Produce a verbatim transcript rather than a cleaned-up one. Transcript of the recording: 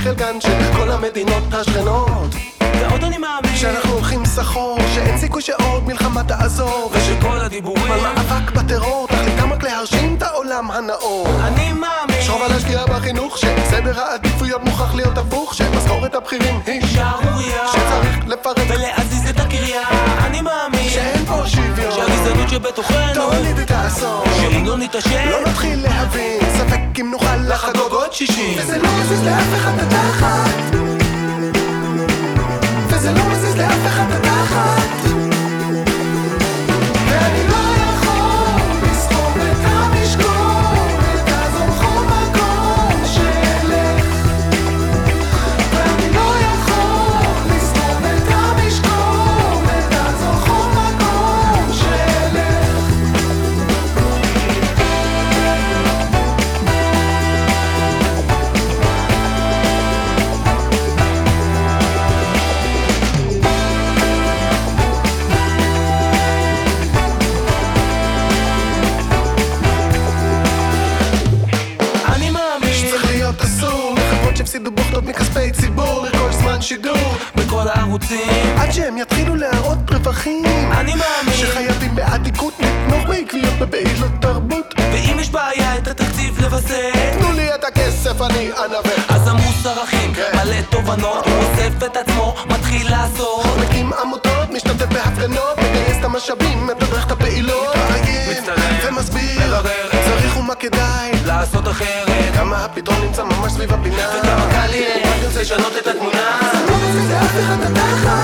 חלקן של כל המדינות השכנות. ועוד אני מאמין שאנחנו הולכים סחור, שאין סיכוי שעוד מלחמה תעזור, ושכל הדיבורים על מאבק בטרור תכליתם רק להרשים את העולם הנאור. אני מאמין שוב על השקיעה בחינוך, שסדר העדיפויות מוכרח להיות הפוך, שמשכורת הבכירים היא שערוריה, שצריך לפרק ולהזיז את הקריה. אני מאמין שאין פה שוויון, שהגזענות שבתוכנו תוליד את האסון, שאם לא נתעשת לא נתחיל להבין, ספק אם נוכל לחגוג עוד שישים. וזה לא מזיז לאף אחד את התחת, וזה לא מזיז לאף אחד את התחת, ואני לא יכול לסחוב את המשקולת, תעזור כל מקום שלך, ואני לא יכול לסחוב את המשקולת, תעזור כל מקום שלך. הפסידו בוכנות מכספי ציבור לכל זמן שידור בכל הערוצים עד שהם יתחילו להראות רווחים. אני מאמין שחייבים בעתיקות לתמוך בעקביות בפעילות תרבות, ואם יש בעיה את התקציב לבסס, תנו לי את הכסף אני אנווה. אז המוסר אחים כן. מלא תובנות, הוא אוסף את עצמו, מתחיל לעשות, מקים עמותות, משתתף בהפגנות, מגייס את המשאבים, מתדרך את הפעילות, מצטלם, ומסביר מברר, צריך ומה כדאי לעשות אחרת, כמה הפתרון נמצא ממש סביב הפינה, וכמה קל יהיה, רק רוצה לשנות את התמונה. זה לא מזיז לאף אחד את התחת,